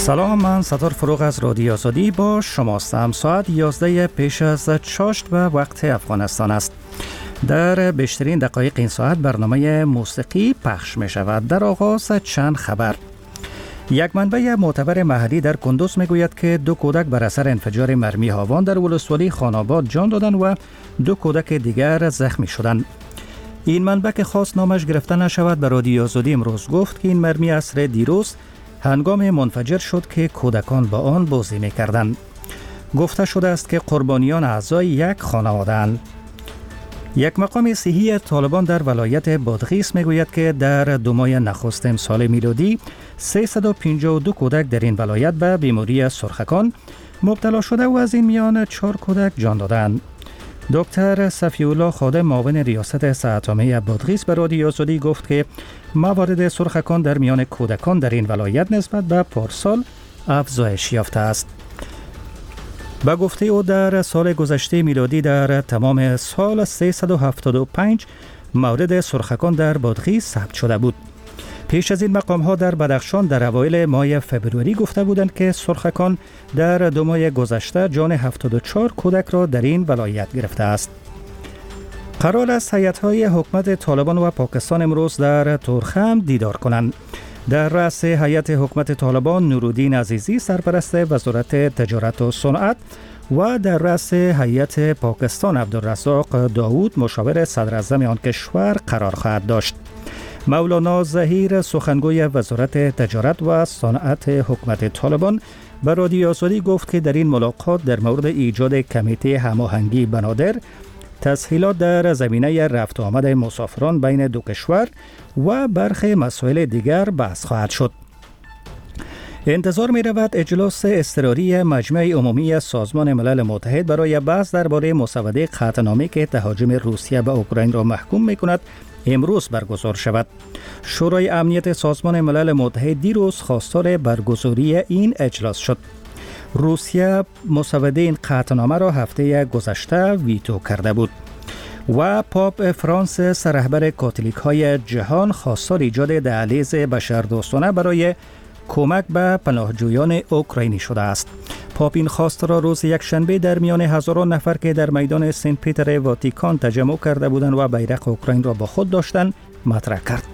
سلام، من ستار فروغ از رادیو آزادی با شماستم. ساعت 11 پیش از چاشت و وقت افغانستان است. در بیشترین دقایق این ساعت برنامه موسیقی پخش می شود. در آغاز چند خبر. یک منبع معتبر محلی در کندوز می گوید که 2 کودک بر اثر انفجار مرمی هاوان در ولسوالی خاناباد جان دادند و 2 کودک دیگر زخمی شدند. این منبع که خواست نامش گرفته نشود به رادیو آزادی امروز گفت که این مرمی عصر دیروز هنگام منفجر شد که کودکان با آن بازی می‌کردند. گفته شده است که قربانیان اعضای یک خانواده اند. یک مقام صحی طالبان در ولایت بادغیس میگوید که در 2 ماه نخست امسال میلادی 352 کودک در این ولایت به بیماری سرخکان مبتلا شده و از این میان 4 کودک جان دادند. دکتر صفی الله خادم معاون ریاست صحت عامه بادغیس به رادیو آزادی گفت که موارد سرخکان در میان کودکان در این ولایت نسبت به پارسال افزایش یافته است. به گفته او در سال گذشته میلادی در تمام سال 375 مورد سرخکان در بادغیس ثبت شده بود. پیش از این مقام ها در بدخشان در اوایل ماه فبروری گفته بودند که سرخکان در 2 ماه گذشته جان 74 کودک را در این ولایت گرفته است. قرار است هیئت‌های حکومت طالبان و پاکستان امروز در تورخم دیدار کنند. در رأس هیئت حکومت طالبان نورالدین عزیزی سرپرست وزارت تجارت و صنعت و در رأس هیئت پاکستان عبدالرزاق داوود مشاور صدر اعظم آن کشور قرار خواهد داشت. مولانا ظهیر سخنگوی وزارت تجارت و صنعت حکومت طالبان به رادیو آزادی گفت که در این ملاقات در مورد ایجاد کمیته هماهنگی بنادر، تسهیلات در زمینه رفت و آمد مسافران بین 2 کشور و برخی مسائل دیگر بحث خواهد شد. انتظار می رود اجلاس اضطراری مجمع عمومی سازمان ملل متحد برای بحث درباره مسوده قطعنامه‌ای که تهاجم روسیه به اوکراین را محکوم می کند امروز برگزار شود. شورای امنیت سازمان ملل متحد دیروز خواستار برگزاری این اجلاس شد. روسیه مسوده این قطعنامه را هفته گذشته ویتو کرده بود و پاپ فرانسیس رهبر کاتولیک های جهان خواستار ایجاد دهلیز بشردوستانه برای کمک به پناهجویان اوکراینی شده است. پاپ این خواست را روز یکشنبه در میان هزاران نفر که در میدان سنت پیتر واتیکان تجمع کرده بودند و بیرق اوکراین را با خود داشتند مطرح کرد.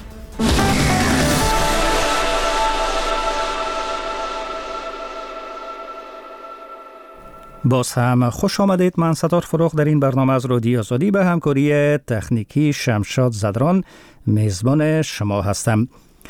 باز هم خوش آمدید. من ستار فروغ در این برنامه از رادیو آزادی به همکاری تکنیکی شمشاد زدران میزبان شما هستم.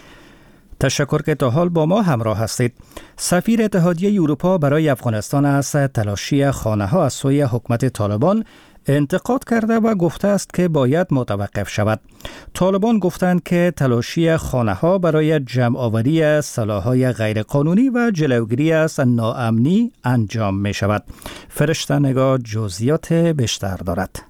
تشکر که تا حال با ما همراه هستید. سفیر اتحادیه اروپا برای افغانستان از تلاشی خانه‌ها از سوی حکومت طالبان انتقاد کرده و گفته است که باید متوقف شود. طالبان گفتند که تلاشی خانه‌ها برای جمع‌آوری سلاح‌های غیرقانونی و جلوگیری از ناامنی انجام می شود. فرشته نگاه جزئیات بیشتر دارد.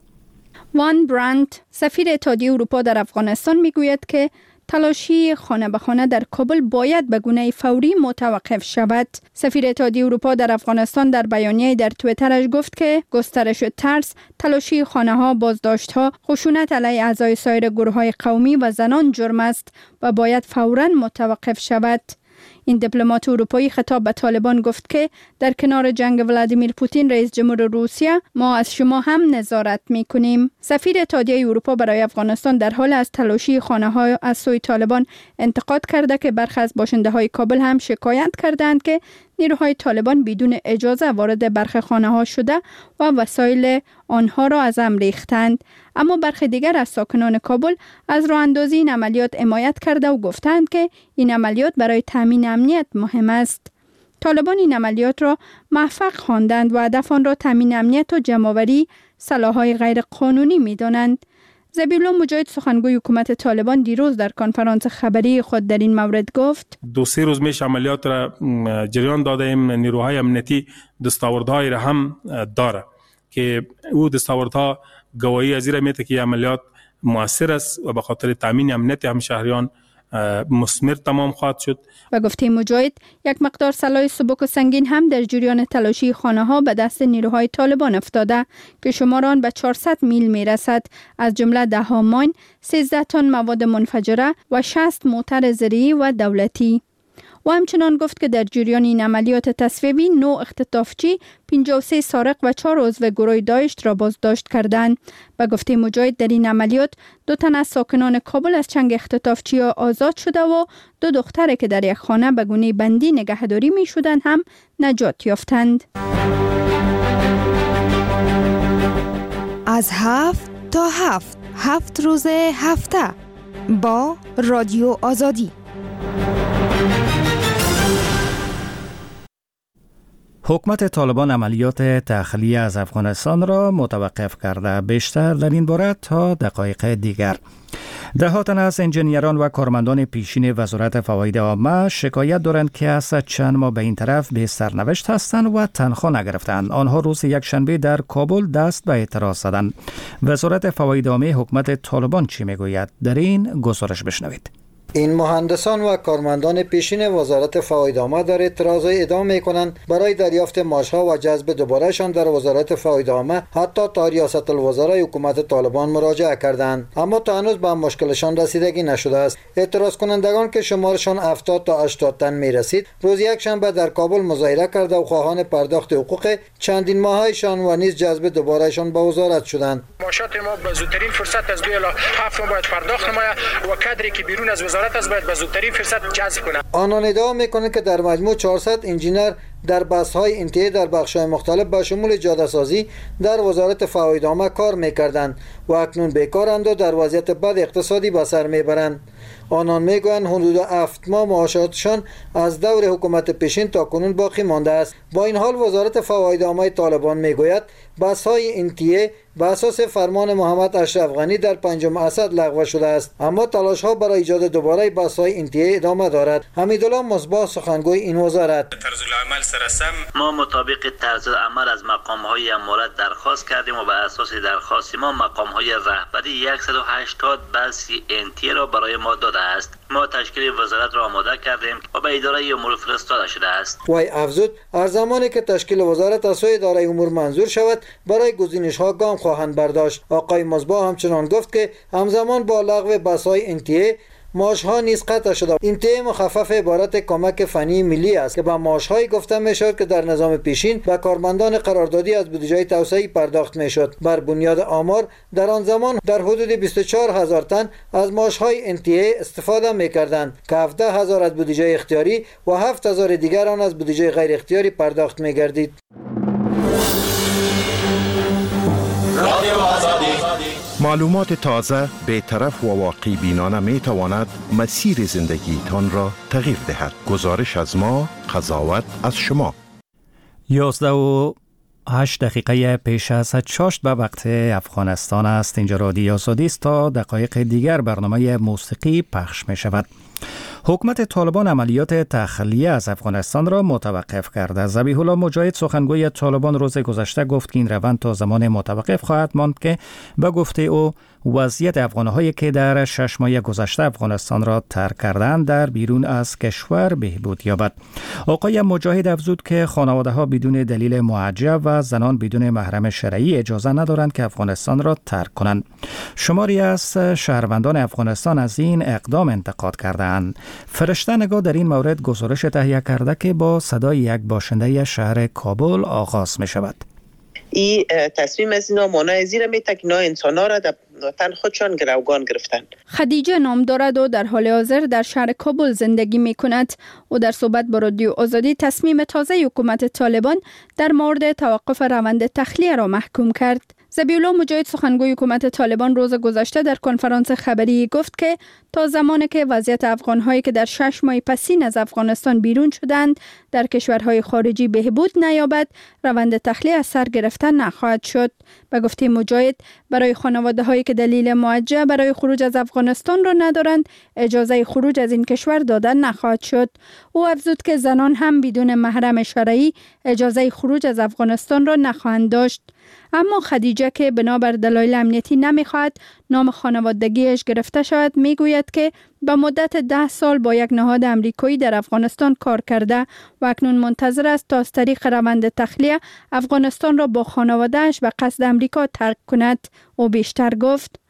وان برانت، سفیر اتحادیه اروپا در افغانستان میگوید که تلاشی خانه به خانه در کابل باید به گونه فوری متوقف شود. سفیر اتحادیه اروپا در افغانستان در بیانیه در توییترش گفت که گسترش ترس، تلاشی خانه ها، بازداشت ها، خشونت علیه اعضای سایر گروه های قومی و زنان جرم است و باید فوراً متوقف شود. این دیپلمات اروپایی خطاب به طالبان گفت که در کنار جنگ ولادیمیر پوتین رئیس جمهور روسیه ما از شما هم نظارت می‌کنیم. سفیر اتحادیه اروپا برای افغانستان در حال از تلاشی خانه‌ها از سوی طالبان انتقاد کرده که برخی از باشنده‌های کابل هم شکایت کردند که نیروهای طالبان بدون اجازه وارد برخی خانه‌ها شده و وسایل آنها را از هم ریختند. اما برخی دیگر از ساکنان کابل از راه اندازی این عملیات حمایت کرده و گفتند که این عملیات برای تامین امنیت مهم است. طالبان این عملیات را موفق خواندند و هدف آن را تامین امنیت و جمع‌آوری سلاح‌های غیر قانونی می‌دانند. ذبیحالله مجاهد سخنگوی حکومت طالبان دیروز در کنفرانس خبری خود در این مورد گفت 2-3 روز میش عملیات را جریان داده ایم. نیروهای امنیتی دستاوردهای را هم داره که او دستاوردها گواهی از این میده که عملیات مؤثر است و به خاطر تامین امنیت همشهریان مثمر تمام خواهد شد. و گفته مجاهد یک مقدار سلاح سبک و سنگین هم در جریان تلاشی خانه‌ها به دست نیروهای طالبان افتاده که شمار آن به 400 میل میرسد، از جمله 10 ماین، 13 تن مواد منفجره و 60 موتر زرعی و دولتی. و همچنان گفت که در جریان این عملیات تصفیه‌ای 9 اختطافچی، 53 سارق و 4 عضو گروه داعش را بازداشت کردند. به گفته مجاهد در این عملیات 2 تن از ساکنان کابل از چنگ اختطافچی ها آزاد شده و 2 دختر که در یک خانه به گونه بندی نگهداری می شدند هم نجات یافتند. از 7 تا 7 روز هفته با رادیو آزادی. حکومت طالبان عملیات تخلیه از افغانستان را متوقف کرده. بیشتر در این باره تا دقایق دیگر. دهات از انجینیران و کارمندان پیشین وزارت فواید عامه شکایت دارند که از چند ماه به این طرف به سرنوشت هستند و تنخواه نگرفتند. آنها روز یکشنبه در کابل دست به اعتراض زدند. وزارت فواید عامه حکومت طالبان چی میگوید؟ در این گزارش بشنوید. این مهندسان و کارمندان پیشین وزارت فواید عامه در اعتراض ادامه می‌کنند برای دریافت معاش‌ها و جذب دوبارهشان در وزارت فواید عامه حتی تا ریاست الوزرای حکومت طالبان مراجعه کردند، اما تا هنوز به مشکلشان رسیدگی نشده است. اعتراض کنندگان که شمارشان 70 تا 80 تن می‌رسید روز یکشنبه در کابل مظاهره کرده و خواهان پرداخت حقوق چندین ماههایشان و نیز جذب دوبارهشان به وزارت شدند. معاشات ما به زودترین فرصت از 2 الی 7 ماه باید پرداخت نماید و کادری که بیرون از وزارت از باید به زودترین فرصت جذب کنند. آنان ادعا میکنند که در مجموع 400 انجینر در بس‌های انتهایی در بخش‌های مختلف به شمول جاده‌سازی در وزارت فواید عامه کار می‌کردند و اکنون بیکارند و در وضعیت بد اقتصادی به سر می‌برند. آنان میگویند حدود 7 ماه معاشاتشان از دور حکومت پیشین تا کنون باقی مانده است. با این حال وزارت فواید عامه طالبان میگوید بس‌های انتیه به اساس فرمان محمد اشرف غنی در 5 اسد لغو شده است، اما تلاش‌ها برای ایجاد دوباره بس‌های انتیه ادامه دارد. حمیدالله مصباح سخنگوی این وزارت: طرز العمل سرسم ما مطابق طرز عمل از مقام‌های امارات درخواست کردیم و به اساس درخواست ما مقام‌های رهبری 180 بس انتیه را برای ما داده است. ما تشکیل وزارت را آماده کردیم و به اداره امور فرستاده شده است. وی افزود از زمانی که تشکیل وزارت از سوی اداره امور منظور شود برای گزینش‌ها گام خواهند برداشت. آقای مصباح همچنان گفت که همزمان با لغو بس‌های انتیه معاش‌ها نیز قطع شده. انتیه مخفف عبارت کمک فنی ملی است که به معاش‌های گفته می‌شد که در نظام پیشین به کارمندان قراردادی از بودجه توسعه‌ای پرداخت می‌شد. بر بنیاد آمار در آن زمان در حدود 24000 تن از معاش‌های انتیه استفاده می‌کردند که 17000 از بودجه اختیاری و 7000 دیگر آن از بودجه غیر اختیاری پرداخت می‌گردید. معلومات تازه، بی‌طرف و واقعی بینانه می تواند مسیر زندگیتان را تغییر دهد. گزارش از ما، قضاوت از شما. 11:08 پیش از چاشت به وقت افغانستان است. اینجا رادیو آزادی است. تا دقایق دیگر برنامه موسیقی پخش می شود. حکومت طالبان عملیات تخلیه از افغانستان را متوقف کرده. ذبیح الله مجاهد سخنگوی طالبان روز گذشته گفت که این روند تا زمان متوقف خواهد ماند که به گفته او وضعیت افغان‌هایی که در 6 ماه گذشته افغانستان را ترک کردند در بیرون از کشور بهبود یابد. آقای مجاهد افزود که خانواده‌ها بدون دلیل معجب و زنان بدون محرم شرعی اجازه ندارند که افغانستان را ترک کنند. شماری از شهروندان افغانستان از این اقدام انتقاد کردند. فرشته نگاه در این مورد گزارش تهیه کرده که با صدای یک باشنده شهر کابل آغاز می شود. این تصمیم از اینا مانع زیر میته که اینا انسانا را در وطن خودشان گروگان گرفتن. خدیجه نام دارد و در حال حاضر در شهر کابل زندگی می کند و در صحبت با رادیو آزادی تصمیم تازه حکومت طالبان در مورد توقف روند تخلیه را محکوم کرد. ذبیح الله مجاهد سخنگوی حکومت طالبان روز گذشته در کنفرانس خبری گفت که تا زمانی که وضعیت افغان‌هایی که در 6 ماه پسین از افغانستان بیرون شدند در کشورهای خارجی بهبود نیابد، روند تخلیه از سر گرفته نخواهد شد. به گفته مجاهد برای خانواده‌هایی که دلیل معجب برای خروج از افغانستان را ندارند، اجازه خروج از این کشور داده نخواهد شد. او افزود که زنان هم بدون محرم شرعی اجازه خروج از افغانستان را نخواهند داشت. اما خدیجه که بنابر دلایل امنیتی نمیخواهد نام خانوادگیش گرفته شود میگوید که به مدت 10 سال با یک نهاد امریکایی در افغانستان کار کرده و اکنون منتظر است تا از طریق روند تخلیه افغانستان را با خانوادهش به قصد امریکا ترک کند. او بیشتر گفت: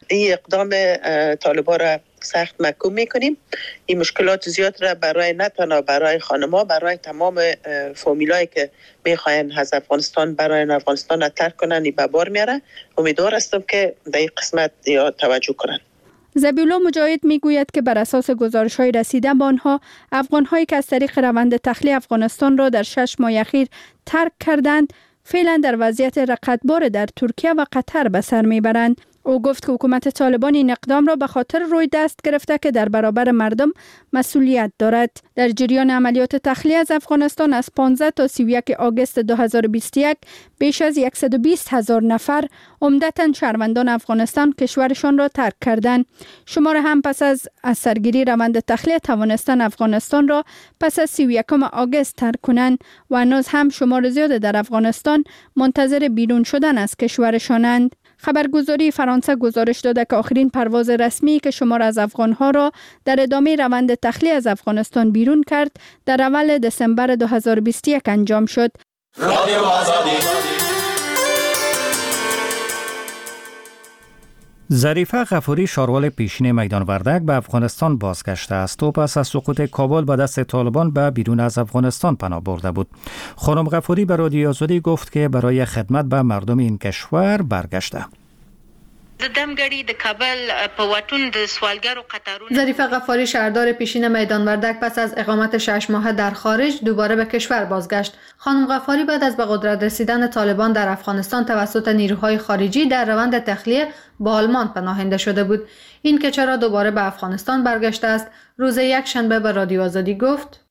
این اقدام طالبان را سخت محکوم میکنیم. این مشکلات زیاد را برای نه تنها برای خانم‌ها، برای تمام فامیلایی که میخواین از افغانستان برای افغانستان را ترک کنن به بار میاره. امیدوار هستم که در این قسمت توجه کنن. ذبیح الله مجاهد میگوید که بر اساس گزارش‌های رسیده به آنها، افغان‌هایی که از طریق روند تخلیه افغانستان را در 6 ماه اخیر ترک کردند، فعلا در وضعیت رقتبار در ترکیه و قطر به سر میبرند. او گفت که حکومت طالبان این اقدام را به خاطر روی دست گرفته که در برابر مردم مسئولیت دارد. در جریان عملیات تخلیه از افغانستان از 15 تا 31 آگوست 2021 بیش از 120,000 نفر عمدتاً شهروندان افغانستان کشورشان را ترک کردند. شمار هم پس از سرگیری روند تخلیه توانستند افغانستان را پس از 31 آگوست ترک کنند و هنوز هم شمار زیاد در افغانستان منتظر بیرون شدن از کشورشانند. خبرگزاری فرانسه گزارش داده که آخرین پرواز رسمی که شمار از افغانها را در ادامه روند تخلیه از افغانستان بیرون کرد در اول دسامبر 2021 انجام شد. ظریفه غفوری شاروال پیشین میدان وردک به افغانستان بازگشته است و پس از سقوط کابل به دست طالبان به بیرون از افغانستان پناه برده بود. خانم غفوری به رادیو آزادی گفت که برای خدمت به مردم این کشور برگشته. ظریفه غفاری شهردار پیشین میدان وردک پس از اقامت 6 ماه در خارج دوباره به کشور بازگشت. خانم غفاری بعد از به قدرت رسیدن طالبان در افغانستان توسط نیروهای خارجی در روند تخلیه به آلمان پناهنده شده بود. این که چرا دوباره به افغانستان برگشته است، روز یکشنبه به رادیو آزادی گفت: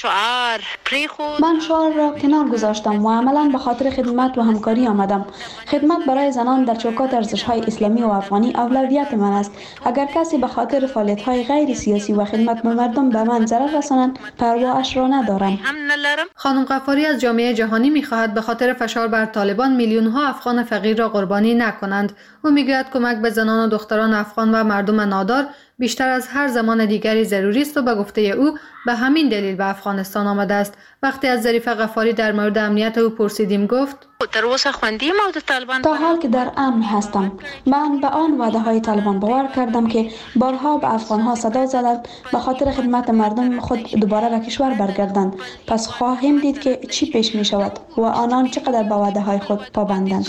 من شعار را کنار گذاشتم و عملاً به خاطر خدمت و همکاری آمدم. خدمت برای زنان در چوکات ارزش‌های اسلامی و افغانی اولویت من است. اگر کسی به خاطر فعالیت‌های غیر سیاسی و خدمت به مردم به من ضرر رسانند، پرواش را ندارم. خانم غفاری از جامعه جهانی می‌خواهد به خاطر فشار بر طالبان میلیون‌ها افغان فقیر را قربانی نکنند. او میگوید کمک به زنان و دختران افغان و مردم نادار بیشتر از هر زمان دیگری ضروری است و به گفته او به همین دلیل به افغانستان آمده است. وقتی از ظریفه غفاری در مورد امنیت او پرسیدیم گفت: تا حال که در امن هستم. من به آن وعده های طالبان باور کردم که بارها به افغانها صدا زدند به خاطر خدمت مردم خود دوباره به کشور برگردند. پس خواهیم دید که چی پیش می شود و آنان چقدر به وعده های خود پابندند.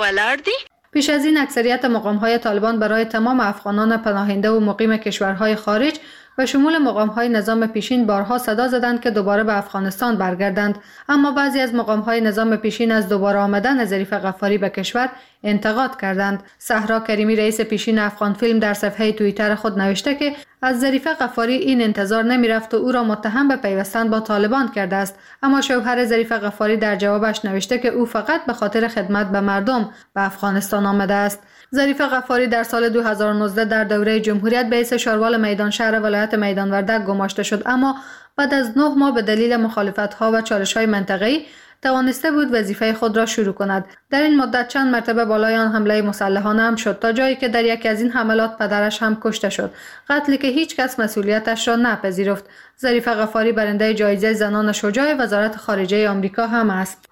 پیش از این اکثریت مقام‌های طالبان برای تمام افغانان پناهنده و مقیم کشورهای خارج و شمول مقام‌های نظام پیشین بارها صدا زدند که دوباره به افغانستان برگردند، اما بعضی از مقام‌های نظام پیشین از دوباره آمدن ظریفه غفاری به کشور انتقاد کردند. صحرا کریمی رئیس پیشین افغان فیلم در صفحه توییتر خود نوشته که از ظریفه غفاری این انتظار نمی‌رفت و او را متهم به پیوستن با طالبان کرده است، اما شوهر ظریفه غفاری در جوابش نوشته که او فقط به خاطر خدمت به مردم به افغانستان آمده است. ظریفه غفاری در سال 2019 در دوره جمهوریت به حیث شاروال میدان شهر ولایت میدان وردک گماشته شد، اما بعد از 9 ماه به دلیل مخالفت‌ها و چالش‌های منطقه‌ای توانسته بود وظیفه خود را شروع کند. در این مدت چند مرتبه بالای آن حمله مسلحانه هم شد، تا جایی که در یکی از این حملات پدرش هم کشته شد، قتلی که هیچ کس مسئولیتش را نپذیرفت. ظریفه غفاری برنده جایزه زنان شجاع وزارت خارجه آمریکا هم است.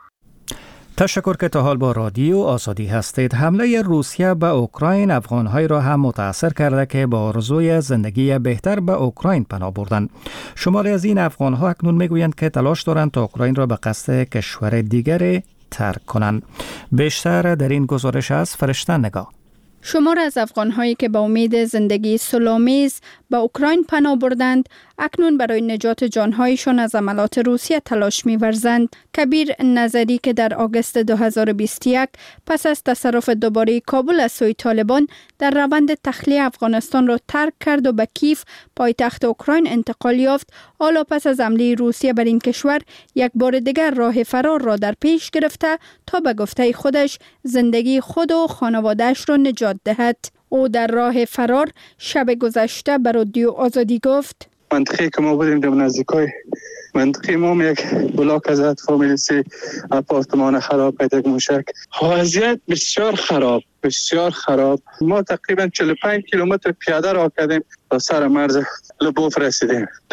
تشکر که تا حال با رادیو آزادی هستید. حمله روسیه به اوکراین افغان‌های را هم متاثر کرده که با آرزوی زندگی بهتر به اوکراین پناه بردند. شماری از این افغان‌ها اکنون میگویند که تلاش دارند تا اوکراین را به قصد کشور دیگری ترک کنند. بیشتر در این گزارش از فرشته نگاه. شمار از افغان‌هایی که به امید زندگی صلح‌آمیز به اوکراین پناه بردند، اکنون برای نجات جانهایشان از حملات روسیه تلاش می‌ورزند. کبیر نظری که در آگوست 2021 پس از تصرف دوباره کابل از سوی طالبان در روند تخلیه افغانستان را ترک کرد و به کیف پایتخت اوکراین انتقال یافت، حالا پس از حمله روسیه بر این کشور یک بار دیگر راه فرار را در پیش گرفته تا به گفته خودش زندگی خود و خانواده‌اش را نجات دهد. او در راه فرار شب گذشته به رادیو آزادی گفت: منطقه که ما بودیم در نزدیکای منطقه ما یک بلاک از فامیلی سی آپارتمان خراب پیدا موشک. وضعیت بسیار خراب. ما تقریبا 45 کیلومتر پیاده راه کردیم تا سر مرز لبوف رسیدیم.